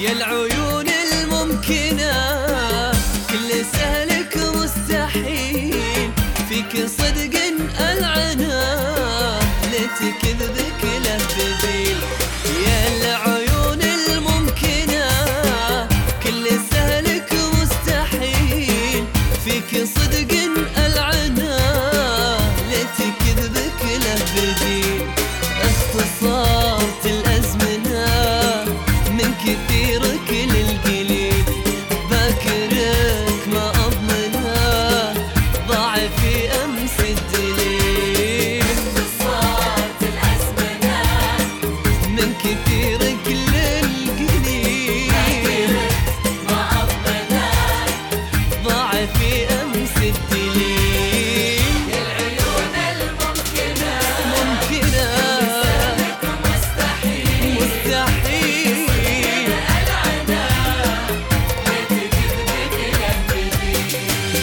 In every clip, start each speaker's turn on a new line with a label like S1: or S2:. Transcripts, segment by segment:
S1: يا العيون الممكنة كل سهلك مستحيل، فيك صدق العنا لتكذبك له بديل. يا العيون الممكنة كل سهلك مستحيل، فيك صدق العنا لتكذبك له بديل. اختصرت الأزمنة من كثيرك للقليل، باكرك ما أضمنها ضاع في أمس الدليل.
S2: اختصرت الأزمنة
S1: من كثيرك للقليل،
S2: باكرك ما أضمنها
S1: ضاع في أمس الدليل.
S2: العيون الممكنة
S1: ممكنة
S2: سهلك مستحيل،
S1: مستحيل
S2: العنا لتكذبك له بديل.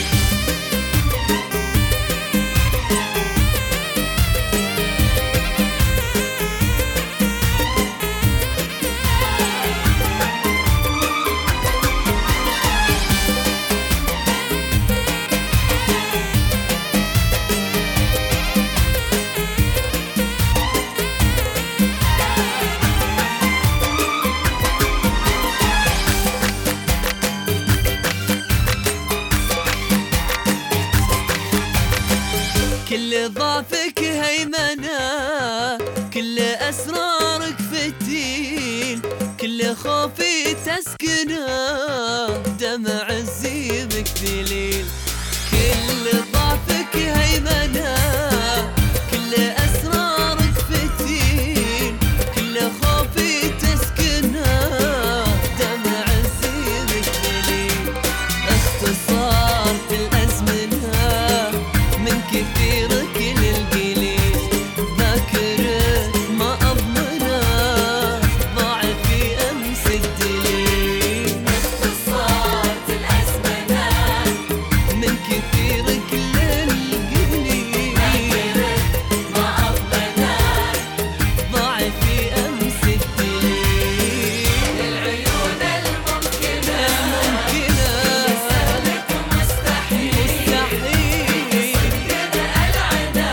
S1: كل ضعفك هيمنة، كل أسرارك فتيل، كل خوفي تسكنه دمع الزيبك دليل. كل ضعفك هيمنة، كل أسرارك فتيل، كل خوفي تسكنه دمع الزيبك دليل. اختصرت الأزمنة من كثيرك للقليل، باكرك ما أضمنه ضاع في أمس الدليل.
S2: اختصرت الأزمنة
S1: من كثيرك للقليل،
S2: باكرك ما أضمنها
S1: ضاع في أمس الدليل.
S2: العيون الممكنة
S1: ممكنة
S2: سهلك مستحيل،
S1: مستحيل
S2: العنا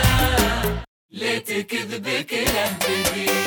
S2: لتكذبك له بديل.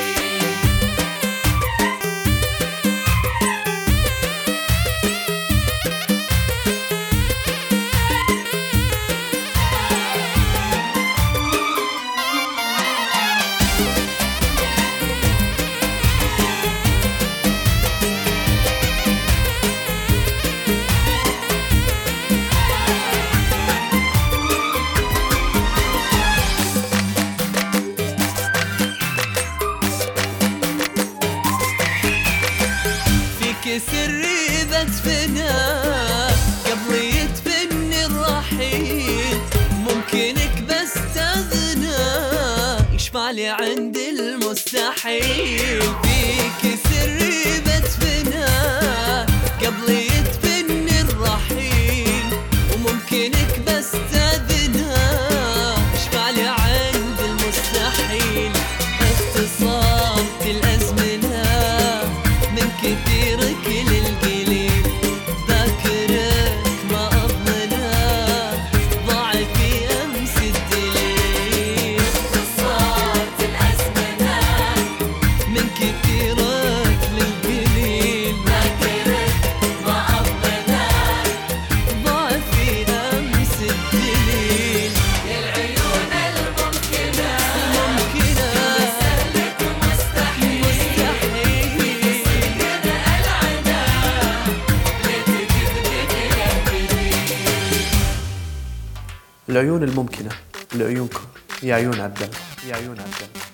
S1: فيك سري بدفنه قبل يدفني الرحيل، ممكنك بس تغنى يشفع لي عند المستحيل. فيك سري بدفنه قبل يدفني الرحيل، وممكنك بس تغنى يشفع لي عند المستحيل. اختصرت الأزمنة من كثيرك للقليل، باكرك ما أضمنها ضاع في أمس الدليل.
S2: اختصرت الأزمنة
S1: من كثيرك للقليل،
S2: باكرك ما أضمنها
S1: ضاع في أمس الدليل.
S2: العيون الممكنة
S1: ممكنة
S2: سهلك مستحيل،
S1: مستحيل
S2: العنا لتكذبك له بديل.
S3: العيون الممكنة لعيونكم يا عيون عبد الله، يا عيون عبد الله.